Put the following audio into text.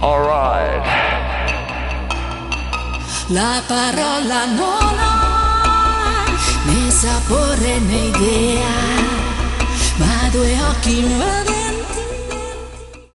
Alright. La parola non ha né sapore né idea, ma due occhi mi vedono.